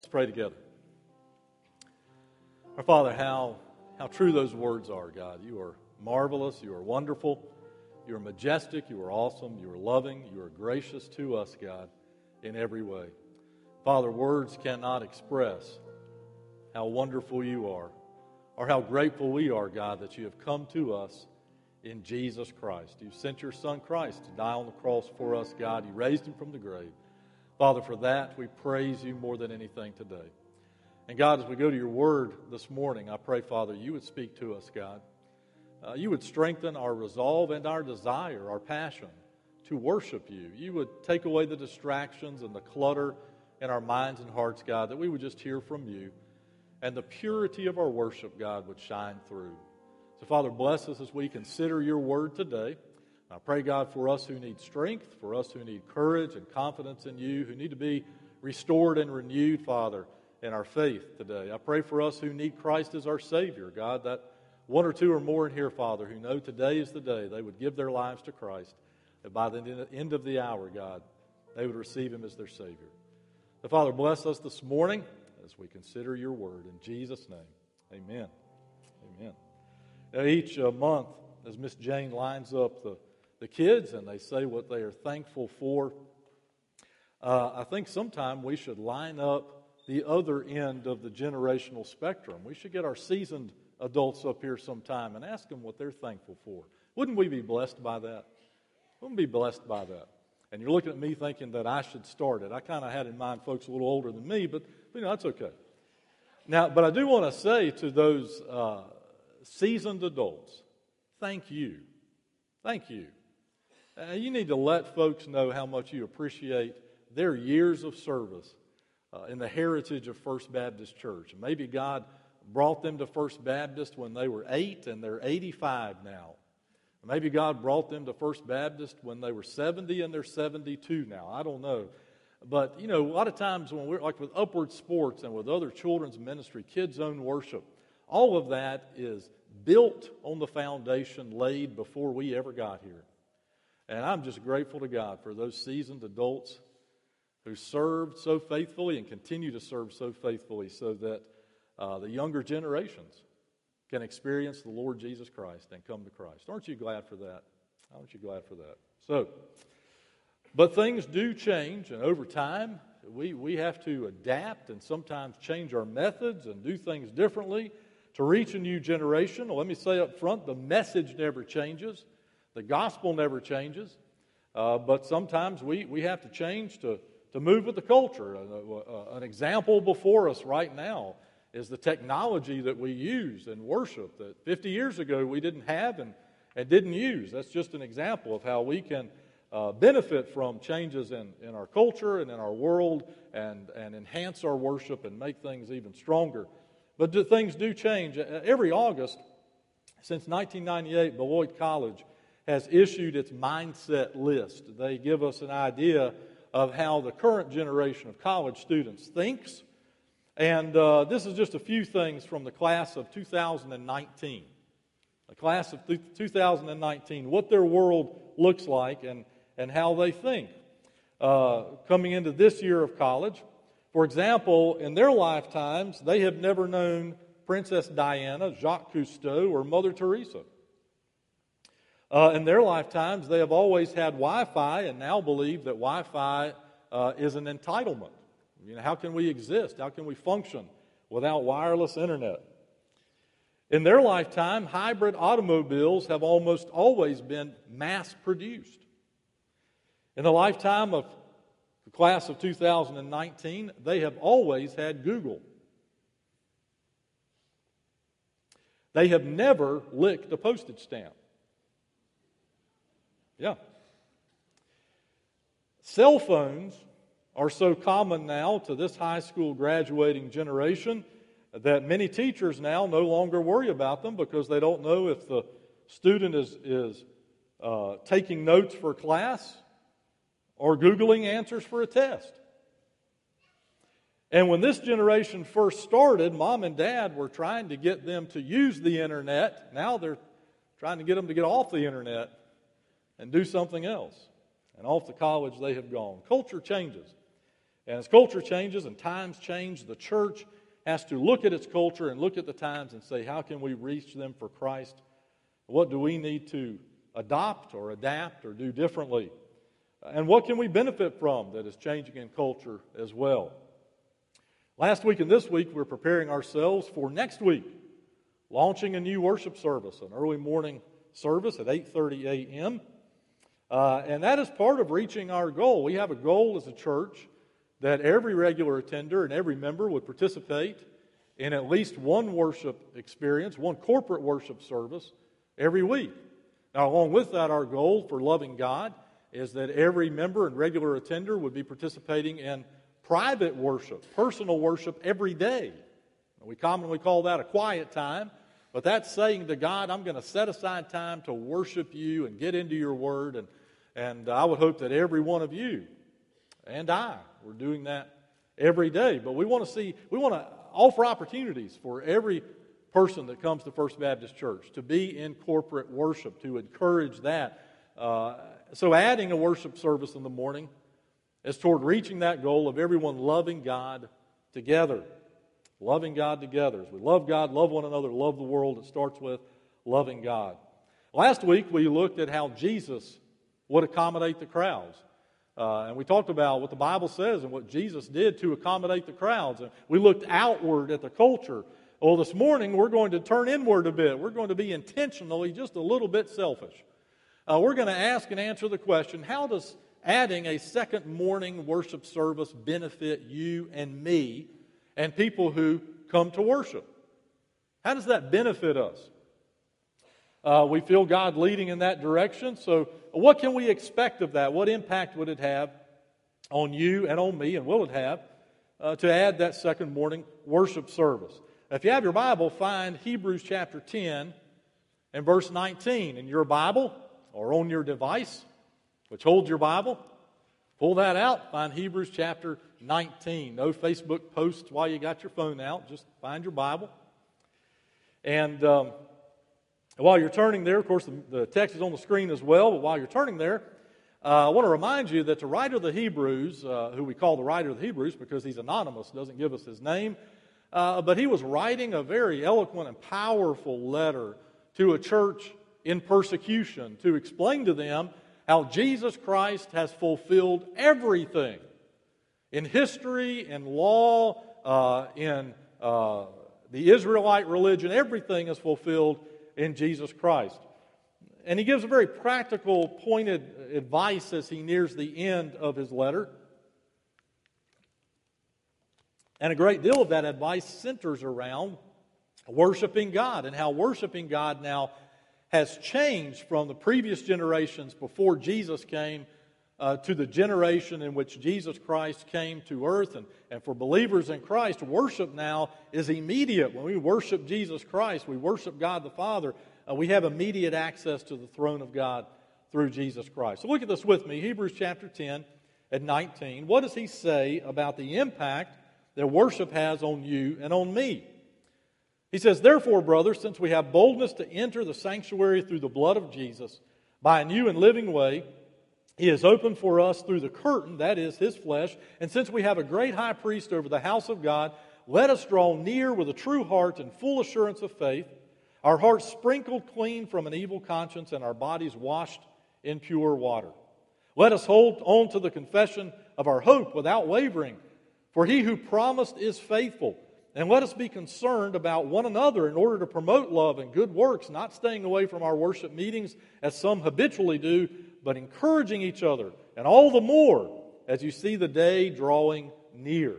Let's pray together. Our Father, how true those words are, God. You are marvelous. You are wonderful. You are majestic. You are awesome. You are loving. You are gracious to us, God, in every way. Father, words cannot express how wonderful you are or how grateful we are, God, that you have come to us in Jesus Christ. You sent your Son Christ to die on the cross for us, God. You raised him from the grave. Father, for that we praise you more than anything today. And God, as we go to your word this morning, I pray, Father, you would speak to us, God. You would strengthen our resolve and our desire, our passion to worship you. You would take away the distractions and the clutter in our minds and hearts, God, that we would just hear from you. And the purity of our worship, God, would shine through. So, Father, bless us as we consider your word today. I pray, God, for us who need strength, for us who need courage and confidence in you, who need to be restored and renewed, Father, in our faith today. I pray for us who need Christ as our Savior, God, that one or two or more in here, Father, who know today is the day they would give their lives to Christ, that by the end of the hour, God, they would receive him as their Savior. So, Father, bless us this morning as we consider your word. In Jesus' name, amen. Amen. Now, each month, as Miss Jane lines up the kids and they say what they are thankful for, I think sometime we should line up the other end of the generational spectrum. We should get our seasoned adults up here sometime and ask them what they're thankful for. Wouldn't we be blessed by that? Wouldn't we be blessed by that? And you're looking at me thinking that I should start it. I kind of had in mind folks a little older than me, but that's okay. Now, but I do want to say to those seasoned adults, thank you. Thank you. You need to let folks know how much you appreciate their years of service in the heritage of First Baptist Church. And maybe God brought them to First Baptist when they were 8 and they're 85 now. Maybe God brought them to First Baptist when they were 70 and they're 72 now. I don't know. But, a lot of times when we're like with Upward Sports and with other children's ministry, Kids Zone Worship, all of that is built on the foundation laid before we ever got here. And I'm just grateful to God for those seasoned adults who served so faithfully and continue to serve so faithfully so that the younger generations can experience the Lord Jesus Christ and come to Christ. Aren't you glad for that? Aren't you glad for that? So, but things do change, and over time, we have to adapt and sometimes change our methods and do things differently to reach a new generation. Well, let me say up front, the message never changes. The gospel never changes. But sometimes we have to change to move with the culture. An example before us right now is the technology that we use in worship that 50 years ago we didn't have and didn't use. That's just an example of how we can benefit from changes in our culture and in our world and enhance our worship and make things even stronger. But things do change. Every August, since 1998, Beloit College has issued its mindset list. They give us an idea of how the current generation of college students thinks. And this is just a few things from the class of 2019. The class of 2019, what their world looks like and how they think. Coming into this year of college, for example, in their lifetimes, they have never known Princess Diana, Jacques Cousteau, or Mother Teresa. In their lifetimes, they have always had Wi-Fi and now believe that Wi-Fi is an entitlement. How can we exist? How can we function without wireless internet? In their lifetime, hybrid automobiles have almost always been mass-produced. In the lifetime of the class of 2019, they have always had Google. They have never licked a postage stamp. Yeah. Cell phones are so common now to this high school graduating generation that many teachers now no longer worry about them because they don't know if the student is taking notes for class or Googling answers for a test. And when this generation first started, Mom and Dad were trying to get them to use the internet. Now they're trying to get them to get off the internet and do something else. And off to college they have gone. Culture changes. And as culture changes and times change, the church has to look at its culture and look at the times and say, how can we reach them for Christ? What do we need to adopt or adapt or do differently? And what can we benefit from that is changing in culture as well? Last week and this week, we're preparing ourselves for next week, launching a new worship service, an early morning service at 8:30 a.m. And that is part of reaching our goal. We have a goal as a church that every regular attender and every member would participate in at least one worship experience, one corporate worship service every week. Now, along with that, our goal for loving God is that every member and regular attender would be participating in private worship, personal worship every day. We commonly call that a quiet time, but that's saying to God, I'm going to set aside time to worship you and get into your word, and I would hope that every one of you and we're doing that every day. But we want to offer opportunities for every person that comes to First Baptist Church to be in corporate worship, to encourage that. So adding a worship service in the morning is toward reaching that goal of everyone loving God together. Loving God together. As we love God, love one another, love the world, it starts with loving God. Last week we looked at how Jesus would accommodate the crowds. And we talked about what the Bible says and what Jesus did to accommodate the crowds. And we looked outward at the culture. Well, this morning we're going to turn inward a bit. We're going to be intentionally just a little bit selfish. We're going to ask and answer the question, how does adding a second morning worship service benefit you and me and people who come to worship? How does that benefit us? We feel God leading in that direction, so what can we expect of that? What impact would it have on you and on me, and will it have, to add that second morning worship service? If you have your Bible, find Hebrews chapter 10 and verse 19 in your Bible or on your device, which holds your Bible. Pull that out, find Hebrews chapter 19. No Facebook posts while you got your phone out. Just find your Bible. And while you're turning there, of course, the text is on the screen as well, but while you're turning there, I want to remind you that the writer of the Hebrews, who we call the writer of the Hebrews because he's anonymous, doesn't give us his name, but he was writing a very eloquent and powerful letter to a church in persecution to explain to them how Jesus Christ has fulfilled everything in history, in law, in the Israelite religion. Everything is fulfilled in Jesus Christ. And he gives a very practical, pointed advice as he nears the end of his letter. And a great deal of that advice centers around worshiping God and how worshiping God now has changed from the previous generations before Jesus came to the generation in which Jesus Christ came to earth. And for believers in Christ, worship now is immediate. When we worship Jesus Christ, we worship God the Father, we have immediate access to the throne of God through Jesus Christ. So look at this with me, Hebrews chapter 10 and 19. What does he say about the impact that worship has on you and on me? He says, "Therefore, brothers, since we have boldness to enter the sanctuary through the blood of Jesus, by a new and living way, He has opened for us through the curtain, that is, His flesh. And since we have a great high priest over the house of God, let us draw near with a true heart and full assurance of faith, our hearts sprinkled clean from an evil conscience and our bodies washed in pure water. Let us hold on to the confession of our hope without wavering, for He who promised is faithful. And let us be concerned about one another in order to promote love and good works, not staying away from our worship meetings as some habitually do, but encouraging each other, and all the more as you see the day drawing near."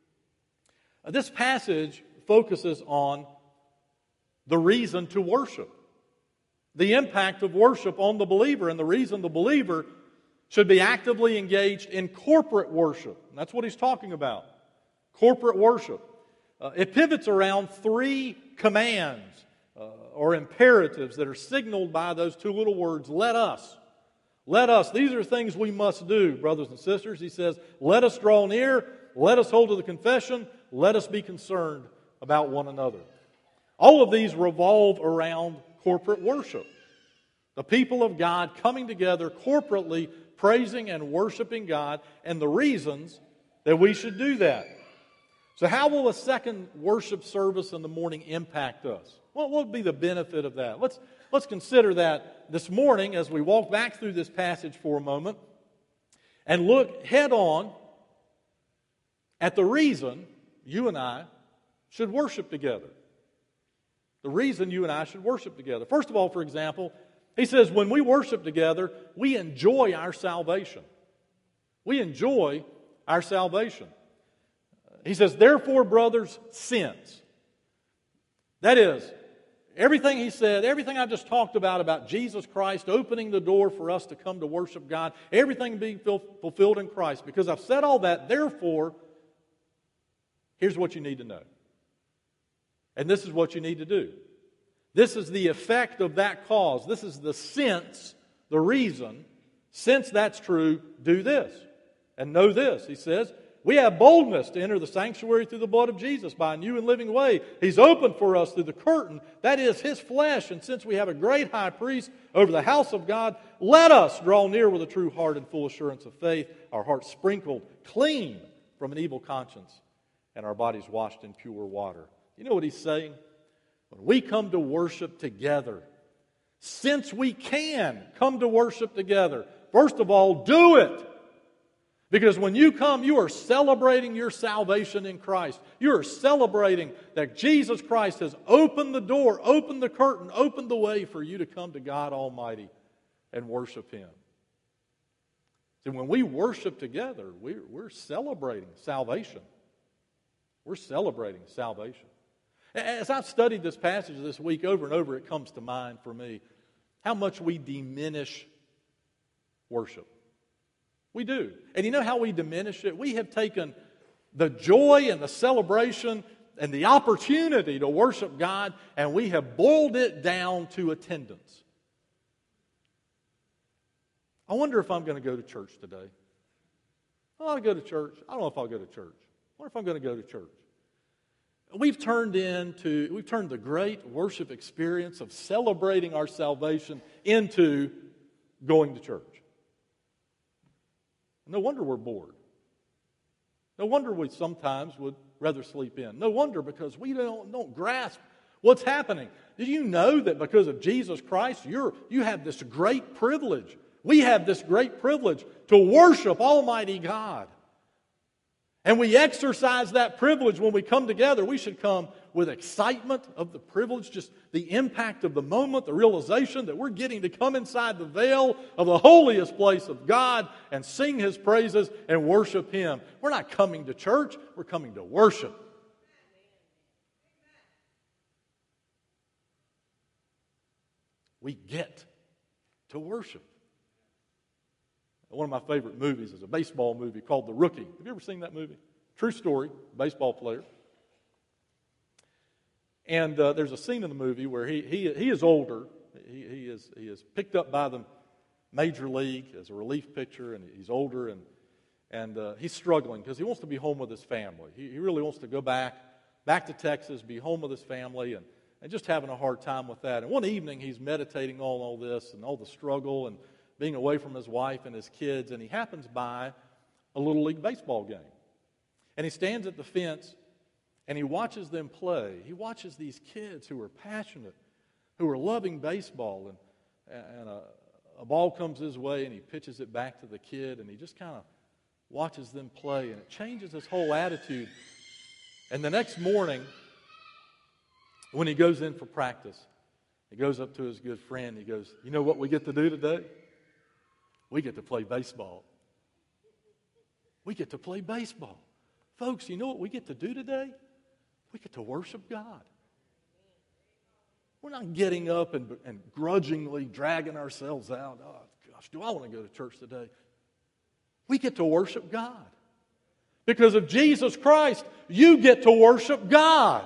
This passage focuses on the reason to worship, the impact of worship on the believer, and the reason the believer should be actively engaged in corporate worship. And that's what he's talking about, corporate worship. It pivots around three commands or imperatives that are signaled by those two little words, let us. Let us. These are things we must do, brothers and sisters. He says, let us draw near, let us hold to the confession, let us be concerned about one another. All of these revolve around corporate worship. The people of God coming together corporately, praising and worshiping God, and the reasons that we should do that. So how will a second worship service in the morning impact us? What would be the benefit of that? Let's consider that this morning as we walk back through this passage for a moment and look head on at the reason you and I should worship together. The reason you and I should worship together. First of all, for example, he says when we worship together, we enjoy our salvation. We enjoy our salvation. He says, therefore, brothers, since. That is, everything he said, everything I just talked about Jesus Christ opening the door for us to come to worship God, everything being fulfilled in Christ. Because I've said all that, therefore, here's what you need to know. And this is what you need to do. This is the effect of that cause. This is the sense, the reason. Since that's true, do this. And know this, he says, we have boldness to enter the sanctuary through the blood of Jesus by a new and living way. He's opened for us through the curtain, that is His flesh. And since we have a great high priest over the house of God, let us draw near with a true heart and full assurance of faith, our hearts sprinkled clean from an evil conscience, and our bodies washed in pure water. You know what he's saying? When we come to worship together, since we can come to worship together, first of all, do it. Because when you come, you are celebrating your salvation in Christ. You are celebrating that Jesus Christ has opened the door, opened the curtain, opened the way for you to come to God Almighty and worship Him. See, when we worship together, we're celebrating salvation. We're celebrating salvation. As I've studied this passage this week over and over, it comes to mind for me how much we diminish worship. We do. And you know how we diminish it? We have taken the joy and the celebration and the opportunity to worship God, and we have boiled it down to attendance. I wonder if I'm going to go to church today. I want to go to church. I don't know if I'll go to church. I wonder if I'm going to go to church. We've turned the great worship experience of celebrating our salvation into going to church. No wonder we're bored. No wonder we sometimes would rather sleep in. No wonder, because we don't grasp what's happening. Did you know that because of Jesus Christ, you have this great privilege? We have this great privilege to worship Almighty God. And we exercise that privilege when we come together. We should come with excitement of the privilege, just the impact of the moment, the realization that we're getting to come inside the veil of the holiest place of God and sing His praises and worship Him. We're not coming to church, we're coming to worship. We get to worship. One of my favorite movies is a baseball movie called The Rookie. Have you ever seen that movie? True story, baseball player. And there's a scene in the movie where he is older. He is picked up by the major league as a relief pitcher, and he's older, and he's struggling because he wants to be home with his family. He really wants to go back to Texas, be home with his family, and just having a hard time with that. And one evening he's meditating on all this and all the struggle and being away from his wife and his kids, and he happens by a Little League baseball game. And he stands at the fence, and he watches them play. He watches these kids who are passionate, who are loving baseball, and a ball comes his way, and he pitches it back to the kid, and he just kind of watches them play, and it changes his whole attitude. And the next morning, when he goes in for practice, he goes up to his good friend, he goes, "You know what we get to do today? We get to play baseball. We get to play baseball. Folks, you know what we get to do today? We get to worship God. We're not getting up and grudgingly dragging ourselves out. Oh, gosh, do I want to go to church today? We get to worship God. Because of Jesus Christ, you get to worship God.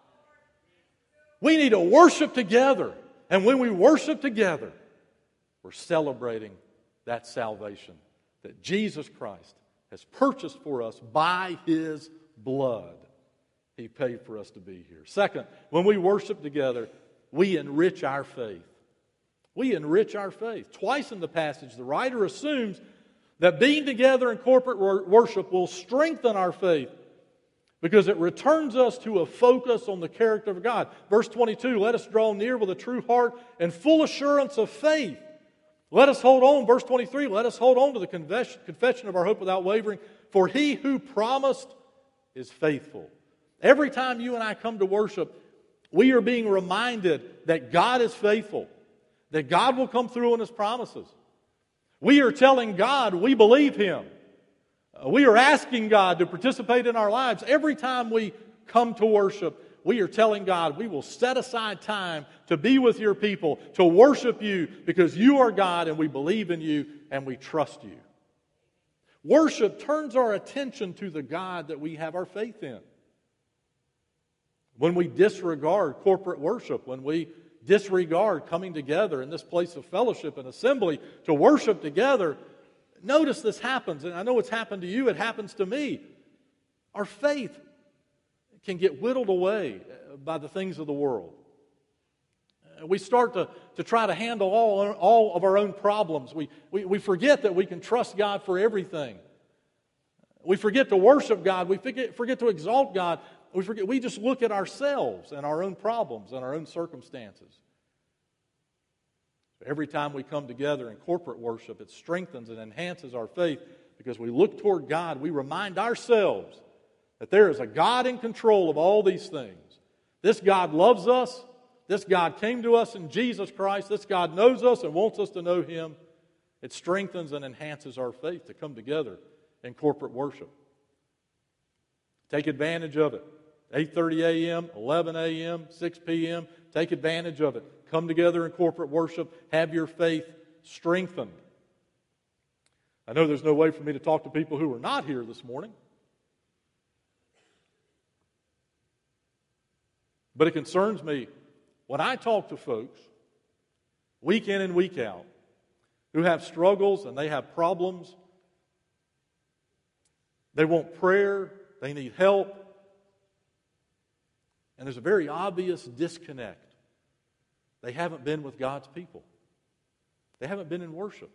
We need to worship together. And when we worship together, we're celebrating that salvation that Jesus Christ has purchased for us by His blood. He paid for us to be here. Second, when we worship together, we enrich our faith. We enrich our faith. Twice in the passage, the writer assumes That being together in corporate worship will strengthen our faith because it returns us to a focus on the character of God. Verse 22, let us draw near with a true heart and full assurance of faith. Let us hold on, verse 23, let us hold on to the confession of our hope without wavering, for He who promised is faithful. Every time you and I come to worship, we are being reminded that God is faithful, that God will come through on His promises. We are telling God we believe Him. We are asking God to participate in our lives. Every time we come to worship, we are telling God we will set aside time to be with your people, to worship you because you are God and we believe in you and we trust you. Worship turns our attention to the God that we have our faith in. When we disregard corporate worship, when we disregard coming together in this place of fellowship and assembly to worship together, notice this happens, and I know it's happened to you, it happens to me. Our faith can get whittled away by the things of the world. We start to try to handle all of our own problems. We forget that we can trust God for everything. We forget to worship God. We forget to exalt God. We just look at ourselves and our own problems and our own circumstances. Every time we come together in corporate worship, it strengthens and enhances our faith because we look toward God. We remind ourselves that there is a God in control of all these things. This God loves us. This God came to us in Jesus Christ. This God knows us and wants us to know Him. It strengthens and enhances our faith to come together in corporate worship. Take advantage of it. 8:30 a.m., 11 a.m., 6 p.m. Take advantage of it. Come together in corporate worship. Have your faith strengthened. I know there's no way for me to talk to people who are not here this morning. But it concerns me when I talk to folks week in and week out who have struggles and they have problems. They want prayer. They need help. And there's a very obvious disconnect. They haven't been with God's people. They haven't been in worship.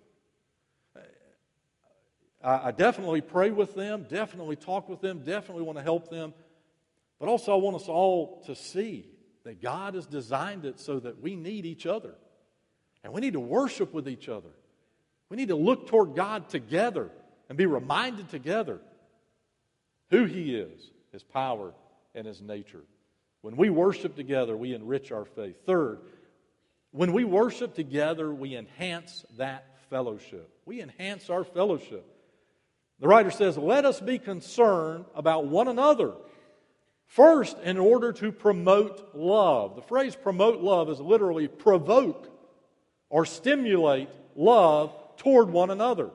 I definitely pray with them, definitely talk with them, definitely want to help them. But also I want us all to see that God has designed it so that we need each other. And we need to worship with each other. We need to look toward God together and be reminded together who He is, His power, and His nature. When we worship together, we enrich our faith. Third, when we worship together, we enhance that fellowship. We enhance our fellowship. The writer says, let us be concerned about one another. First, in order to promote love. The phrase promote love is literally provoke or stimulate love toward one another.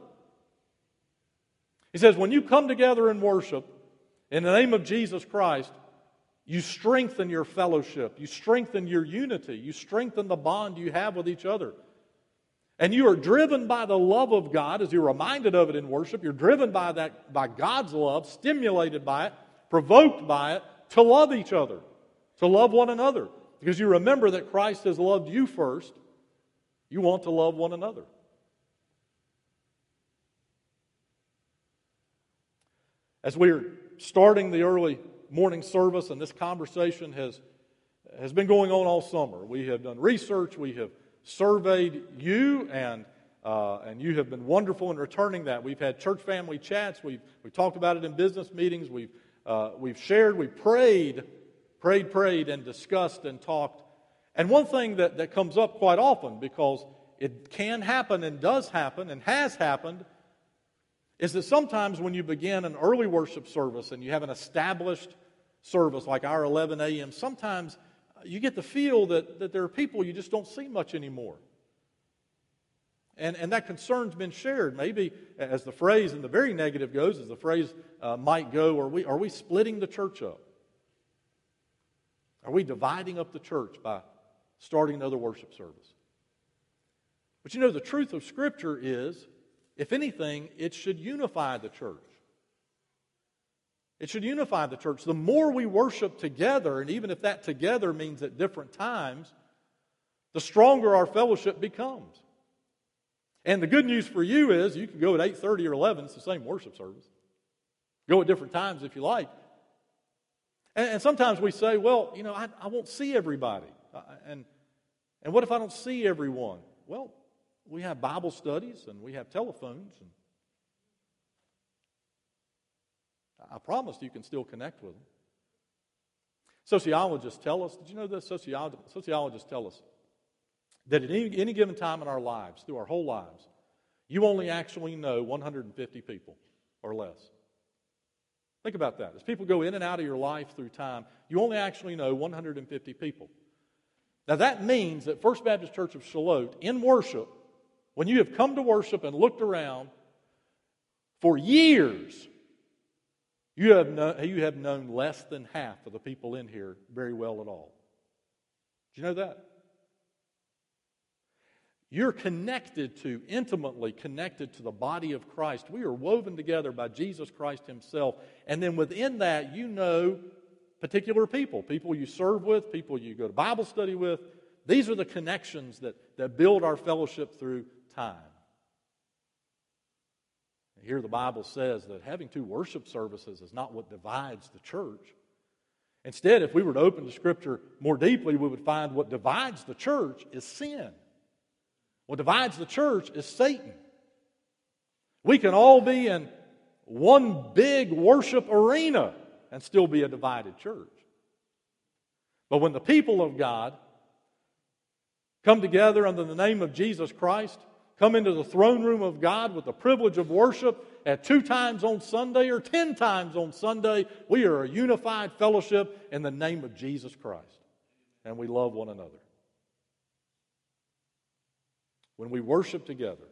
He says, when you come together in worship, in the name of Jesus Christ, you strengthen your fellowship. You strengthen your unity. You strengthen the bond you have with each other. And you are driven by the love of God, as you're reminded of it in worship. You're driven by God's love, stimulated by it, provoked by it, to love each other, to love one another. Because you remember that Christ has loved you first. You want to love one another. As we're starting the early morning service, and this conversation has been going on all summer. We have done research, we have surveyed you, and you have been wonderful in returning that. We've had church family chats, we've talked about it in business meetings, we've shared, we prayed, and discussed and talked. And one thing that comes up quite often, because it can happen and does happen and has happened, is that sometimes when you begin an early worship service and you have an established service like our 11 a.m., sometimes you get the feel that there are people you just don't see much anymore. And that concern's been shared. Maybe, as the phrase in the very negative goes, as the phrase might go, are we splitting the church up? Are we dividing up the church by starting another worship service? But you know, the truth of Scripture is, if anything, it should unify the church. It should unify the church. The more we worship together, and even if that together means at different times, the stronger our fellowship becomes. And the good news for you is you can go at 8:30 or 11. It's the same worship service. Go at different times if you like. And sometimes we say, well, I won't see everybody. And what if I don't see everyone? Well, we have Bible studies and we have telephones. And I promise you can still connect with them. Sociologists tell us, did you know this? Sociologists tell us that at any given time in our lives, through our whole lives, you only actually know 150 people or less. Think about that. As people go in and out of your life through time, you only actually know 150 people. Now that means that First Baptist Church of Shallotte, in worship, when you have come to worship and looked around for years, you have known less than half of the people in here very well at all. Did you know that? You're intimately connected to the body of Christ. We are woven together by Jesus Christ Himself. And then within that, you know particular people you serve with, people you go to Bible study with. These are the connections that build our fellowship through time. Here the Bible says that having two worship services is not what divides the church. Instead, if we were to open the Scripture more deeply, we would find what divides the church is sin. What divides the church is Satan. We can all be in one big worship arena and still be a divided church. But when the people of God come together under the name of Jesus Christ, come into the throne room of God with the privilege of worship at 2 times on Sunday or 10 times on Sunday, we are a unified fellowship in the name of Jesus Christ. And we love one another. When we worship together,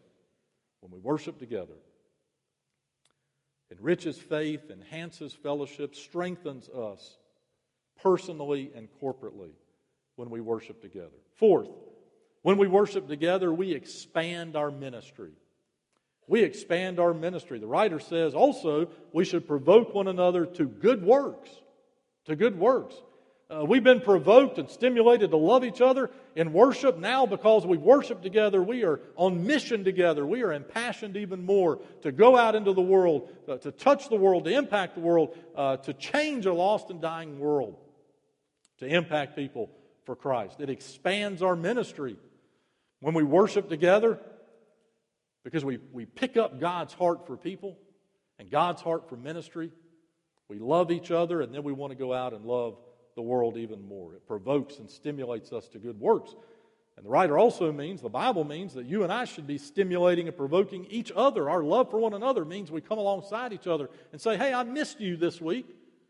enriches faith, enhances fellowship, strengthens us personally and corporately when we worship together. Fourth, when we worship together, we expand our ministry. We expand our ministry. The writer says also we should provoke one another to good works. To good works. We've been provoked and stimulated to love each other in worship. Now, because we worship together, we are on mission together. We are impassioned even more to go out into the world, to touch the world, to impact the world, to change a lost and dying world, to impact people for Christ. It expands our ministry. When we worship together, because we pick up God's heart for people and God's heart for ministry, we love each other, and then we want to go out and love the world even more. It provokes and stimulates us to good works. And the writer also the Bible means that you and I should be stimulating and provoking each other. Our love for one another means we come alongside each other and say, hey, I missed you this week.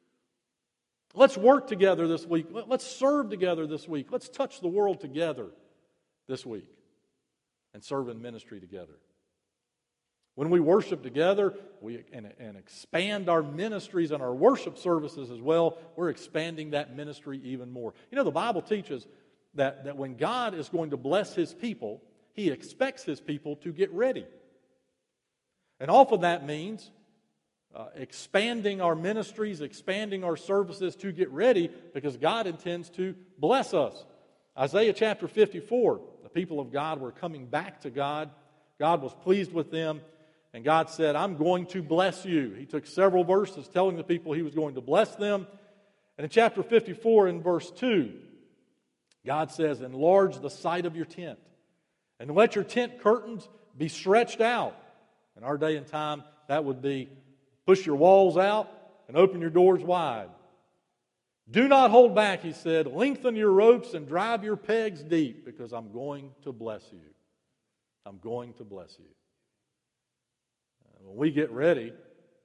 Let's work together this week. Let's serve together this week. Let's touch the world together this week and serve in ministry together. When we worship together and expand our ministries and our worship services as well, we're expanding that ministry even more. You know, the Bible teaches that when God is going to bless His people, He expects His people to get ready. And often that means expanding our ministries, expanding our services to get ready because God intends to bless us. Isaiah chapter 54, the people of God were coming back to God. God was pleased with them. And God said, I'm going to bless you. He took several verses telling the people He was going to bless them. And in chapter 54 in verse 2, God says, enlarge the sight of your tent and let your tent curtains be stretched out. In our day and time, that would be push your walls out and open your doors wide. Do not hold back, He said. Lengthen your ropes and drive your pegs deep because I'm going to bless you. I'm going to bless you. When we get ready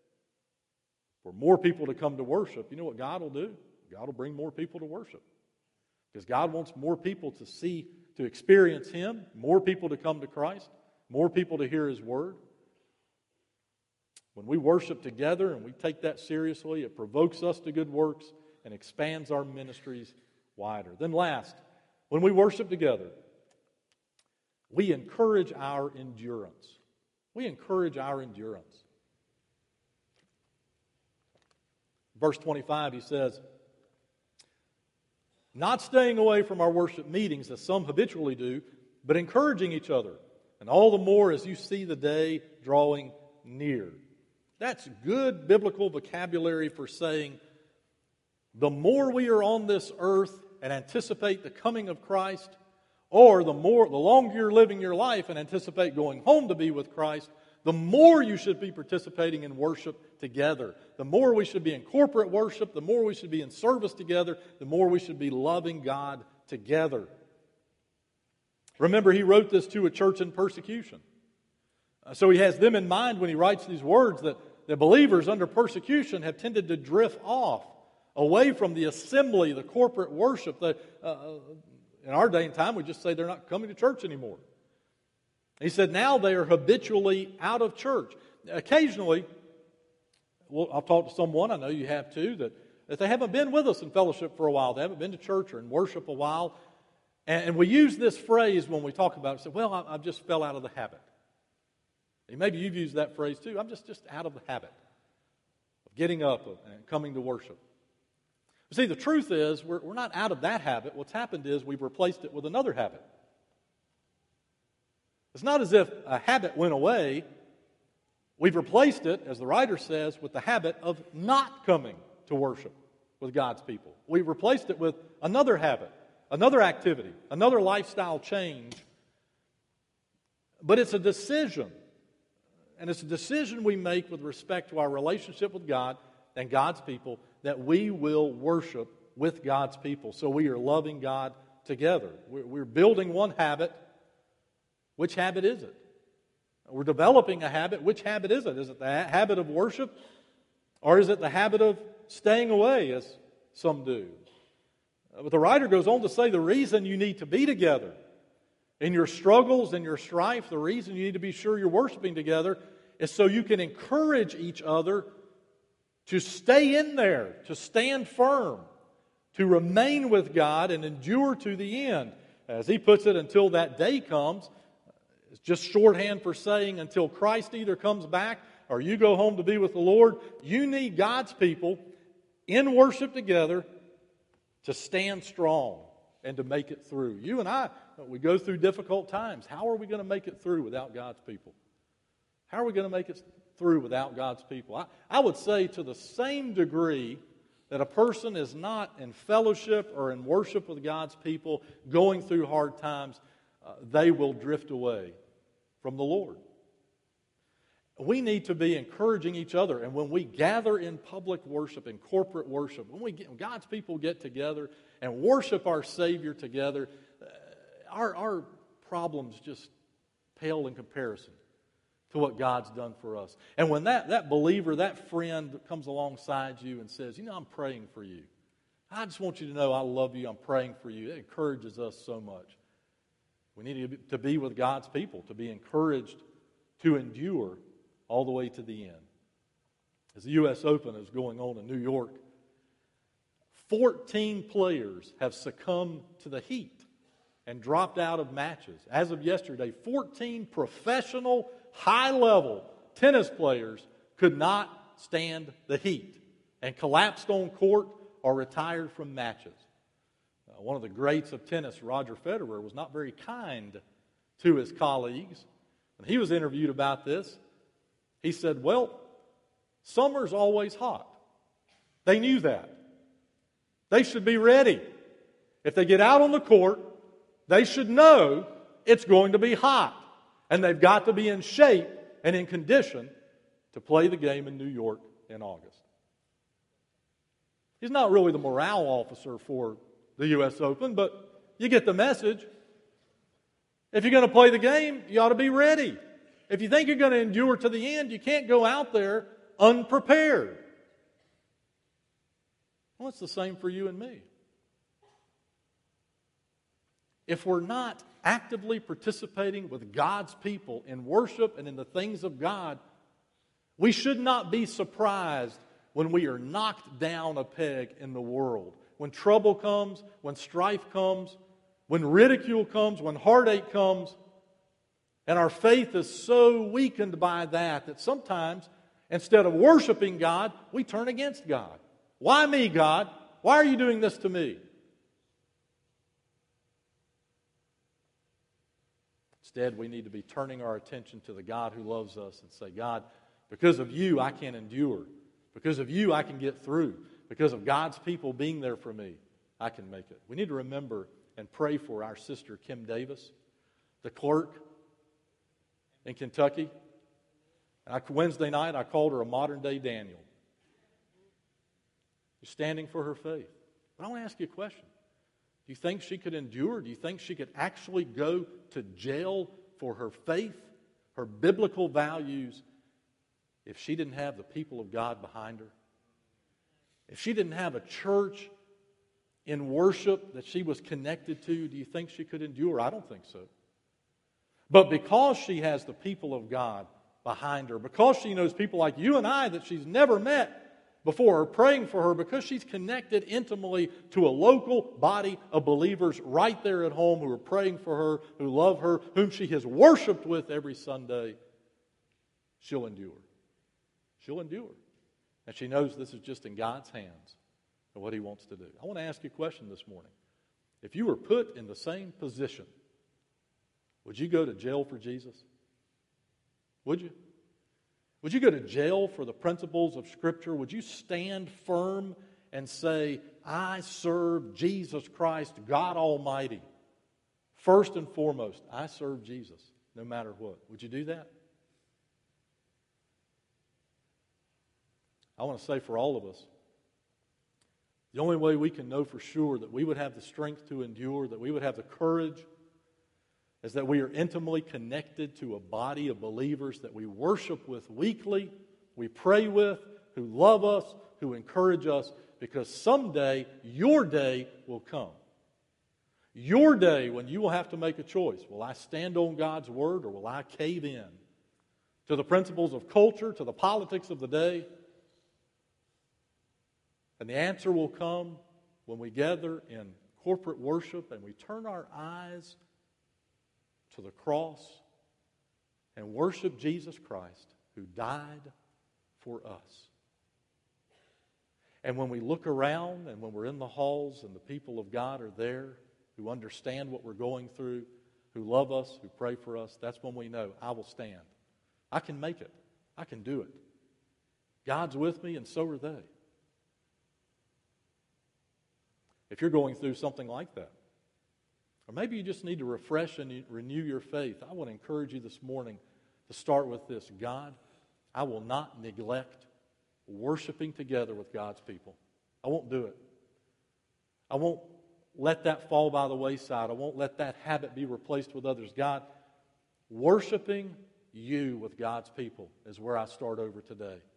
for more people to come to worship, you know what God will do? God will bring more people to worship. Because God wants more people to experience Him, more people to come to Christ, more people to hear His Word. When we worship together and we take that seriously, it provokes us to good works and expands our ministries wider. Then last, when we worship together, we encourage our endurance. We encourage our endurance. Verse 25, he says, not staying away from our worship meetings as some habitually do, but encouraging each other, and all the more as you see the day drawing near. That's good biblical vocabulary for saying the more we are on this earth and anticipate the coming of Christ, or the longer you're living your life and anticipate going home to be with Christ, the more you should be participating in worship together. The more we should be in corporate worship, the more we should be in service together, the more we should be loving God together. Remember, he wrote this to a church in persecution. So he has them in mind when he writes these words, that the believers under persecution have tended to drift off, away from the assembly, the corporate worship. In our day and time, we just say they're not coming to church anymore. He said now they are habitually out of church. Occasionally, I'll talk to someone, I know you have too, that they haven't been with us in fellowship for a while. They haven't been to church or in worship a while. And we use this phrase when we talk about it. Say, well, I just fell out of the habit. And maybe you've used that phrase too. I'm just out of the habit of getting up and coming to worship. See, the truth is, we're not out of that habit. What's happened is we've replaced it with another habit. It's not as if a habit went away. We've replaced it, as the writer says, with the habit of not coming to worship with God's people. We've replaced it with another habit, another activity, another lifestyle change. But it's a decision. And it's a decision we make with respect to our relationship with God and God's people, that we will worship with God's people. So we are loving God together. We're building one habit. Which habit is it? We're developing a habit. Which habit is it? Is it the habit of worship? Or is it the habit of staying away, as some do? But the writer goes on to say the reason you need to be together in your struggles and your strife, the reason you need to be sure you're worshiping together is so you can encourage each other to stay in there, to stand firm, to remain with God and endure to the end. As he puts it, until that day comes, it's just shorthand for saying until Christ either comes back or you go home to be with the Lord. You need God's people in worship together to stand strong and to make it through. You and I, we go through difficult times. How are we going to make it through without God's people? How are we going to make it through without God's people? I would say to the same degree that a person is not in fellowship or in worship with God's people going through hard times, they will drift away from the Lord. We need to be encouraging each other. And when we gather in public worship, in corporate worship, when God's people get together and worship our Savior together, our problems just pale in comparison to what God's done for us. And when that believer, that friend comes alongside you and says, I'm praying for you. I just want you to know I love you. I'm praying for you. It encourages us so much. We need to be with God's people, to be encouraged to endure all the way to the end. As the U.S. Open is going on in New York, 14 players have succumbed to the heat and dropped out of matches. As of yesterday, 14 professional, high-level tennis players could not stand the heat and collapsed on court or retired from matches. One of the greats of tennis, Roger Federer, was not very kind to his colleagues. When he was interviewed about this, he said, well, summer's always hot. They knew that. They should be ready. If they get out on the court, they should know it's going to be hot. And they've got to be in shape and in condition to play the game in New York in August. He's not really the morale officer for the U.S. Open, but you get the message. If you're going to play the game, you ought to be ready. If you think you're going to endure to the end, you can't go out there unprepared. Well, it's the same for you and me. If we're not actively participating with God's people in worship and in the things of God, we should not be surprised when we are knocked down a peg in the world. When trouble comes, when strife comes, when ridicule comes, when heartache comes, and our faith is so weakened by that sometimes, instead of worshiping God, we turn against God. Why me, God? Why are you doing this to me? Instead, we need to be turning our attention to the God who loves us and say, God, because of you, I can endure. Because of you, I can get through. Because of God's people being there for me, I can make it. We need to remember and pray for our sister, Kim Davis, the clerk in Kentucky. And Wednesday night, I called her a modern-day Daniel. She's standing for her faith. But I want to ask you a question. Do you think she could endure? Do you think she could actually go to jail for her faith, her biblical values, if she didn't have the people of God behind her? If she didn't have a church in worship that she was connected to, do you think she could endure? I don't think so. But because she has the people of God behind her, because she knows people like you and I that she's never met before are praying for her, because she's connected intimately to a local body of believers right there at home who are praying for her, who love her, whom she has worshiped with every Sunday, she'll endure. She'll endure. And she knows this is just in God's hands and what He wants to do. I want to ask you a question this morning. If you were put in the same position, would you go to jail for Jesus? Would you? Would you go to jail for the principles of Scripture? Would you stand firm and say, I serve Jesus Christ, God Almighty? First and foremost, I serve Jesus, no matter what. Would you do that? I want to say for all of us, the only way we can know for sure that we would have the strength to endure, that we would have the courage, is that we are intimately connected to a body of believers that we worship with weekly, we pray with, who love us, who encourage us, because someday your day will come. Your day when you will have to make a choice. Will I stand on God's Word, or will I cave in to the principles of culture, to the politics of the day? And the answer will come when we gather in corporate worship and we turn our eyes to the cross and worship Jesus Christ, who died for us. And when we look around and when we're in the halls and the people of God are there who understand what we're going through, who love us, who pray for us, that's when we know, I will stand. I can make it. I can do it. God's with me and so are they. If you're going through something like that, or maybe you just need to refresh and renew your faith, I want to encourage you this morning to start with this. God, I will not neglect worshiping together with God's people. I won't do it. I won't let that fall by the wayside. I won't let that habit be replaced with others. God, worshiping you with God's people is where I start over today.